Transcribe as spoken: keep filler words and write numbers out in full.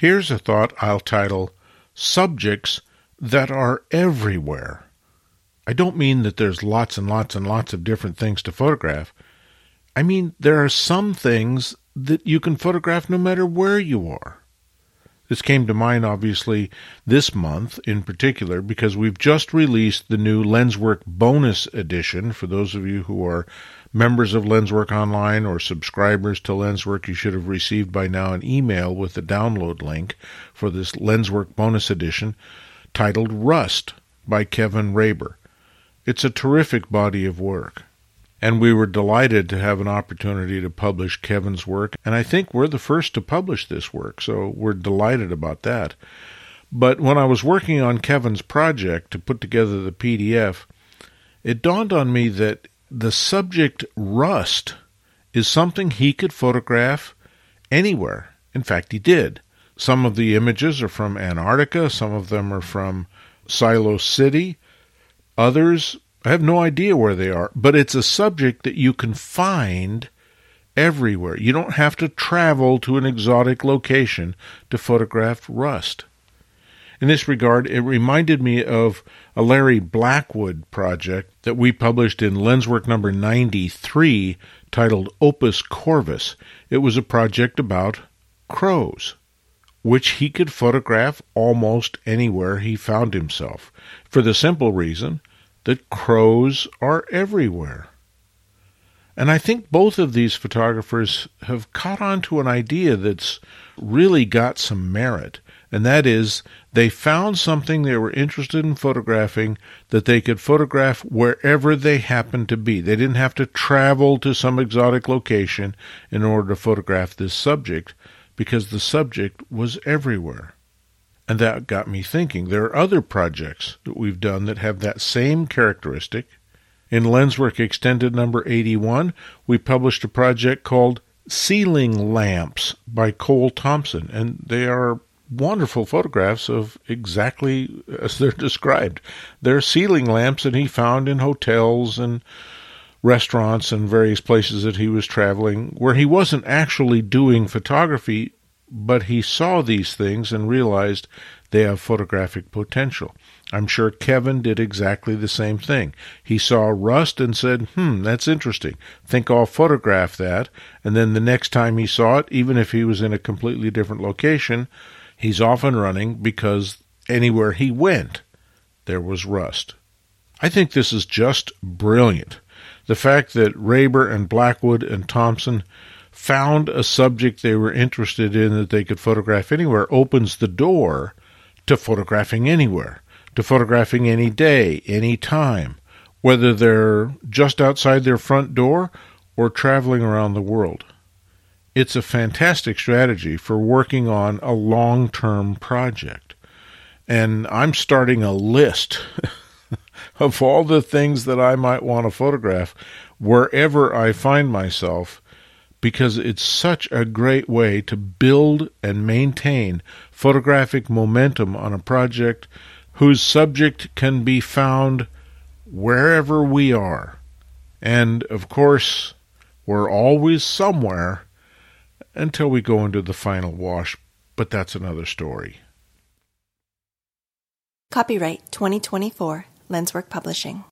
Here's a thought I'll title, Subjects That Are Everywhere. I don't mean that there's lots and lots and lots of different things to photograph. I mean, there are some things that you can photograph no matter where you are. This came to mind, obviously, this month in particular, because we've just released the new LensWork Bonus Edition. For those of you who are members of LensWork Online or subscribers to LensWork, you should have received by now an email with the download link for this LensWork Bonus Edition titled Rust by Kevin Raber. It's a terrific body of work. And we were delighted to have an opportunity to publish Kevin's work. And I think we're the first to publish this work, so we're delighted about that. But when I was working on Kevin's project to put together the P D F, it dawned on me that the subject rust is something he could photograph anywhere. In fact, he did. Some of the images are from Antarctica. Some of them are from Silo City. Others, I have no idea where they are, but it's a subject that you can find everywhere. You don't have to travel to an exotic location to photograph rust. In this regard, it reminded me of a Larry Blackwood project that we published in LensWork number ninety-three titled Opus Corvus. It was a project about crows, which he could photograph almost anywhere he found himself, for the simple reason that crows are everywhere. And I think both of these photographers have caught on to an idea that's really got some merit, and that is they found something they were interested in photographing that they could photograph wherever they happened to be. They didn't have to travel to some exotic location in order to photograph this subject, because the subject was everywhere. And that got me thinking. There are other projects that we've done that have that same characteristic. In LensWork Extended number eighty-one, we published a project called Ceiling Lamps by Cole Thompson, and they are wonderful photographs of exactly as they're described. They're ceiling lamps that he found in hotels and restaurants and various places that he was traveling, where he wasn't actually doing photography, but he saw these things and realized they have photographic potential. I'm sure Kevin did exactly the same thing. He saw rust and said, hmm, that's interesting. Think I'll photograph that. And then the next time he saw it, even if he was in a completely different location, he's off and running because anywhere he went, there was rust. I think this is just brilliant. The fact that Raber and Blackwood and Thompson found a subject they were interested in that they could photograph anywhere opens the door to photographing anywhere, to photographing any day, any time, whether they're just outside their front door or traveling around the world. It's a fantastic strategy for working on a long-term project. And I'm starting a list of all the things that I might want to photograph wherever I find myself, because it's such a great way to build and maintain photographic momentum on a project whose subject can be found wherever we are. And, of course, we're always somewhere until we go into the final wash, but that's another story. Copyright twenty twenty-four, LensWork Publishing.